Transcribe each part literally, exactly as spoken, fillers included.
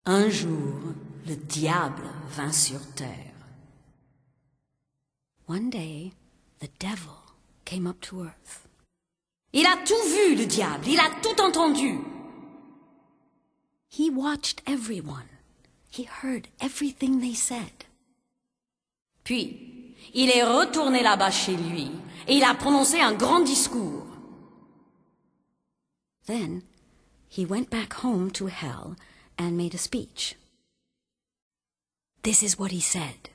Un jour, le diable vint sur terre. One day, the devil came up to earth. Il a tout vu, le diable. Il a tout entendu. He watched everyone. He heard everything they said. Puis, il est retourné là-bas chez lui et il a prononcé un grand discours. Then, he went back home to hell and made a speech. This is what he said.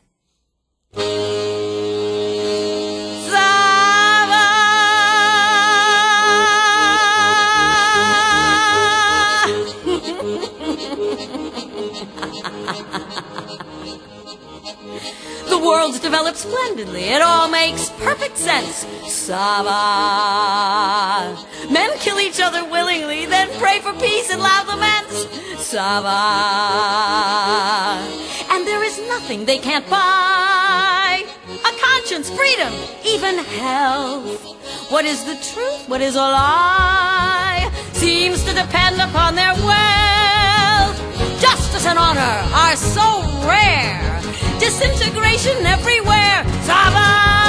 The world's developed splendidly. It all makes perfect sense. Ça va. Men kill each other willingly, then pray for peace and loud laments. Ça va. And there is nothing they can't buy. A conscience, freedom, even health. What is the truth? What is a lie? Seems to depend upon their wealth. Justice and honor are so rare. Disintegration everywhere. Ça va.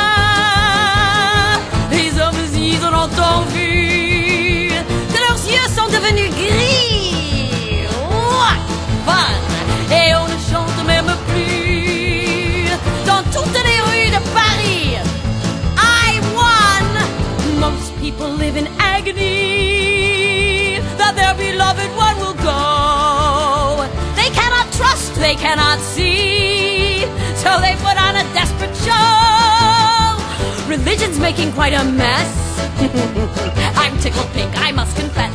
Les hommes ils en ont envie. Que leurs yeux sont devenus gris. What fun. Et on ne chante même plus dans toutes les rues de Paris. I won. Most people live in agony that their beloved one will go. They cannot trust, they cannot see, so they put on a desperate show. Religion's making quite a mess. I'm tickled pink, I must confess.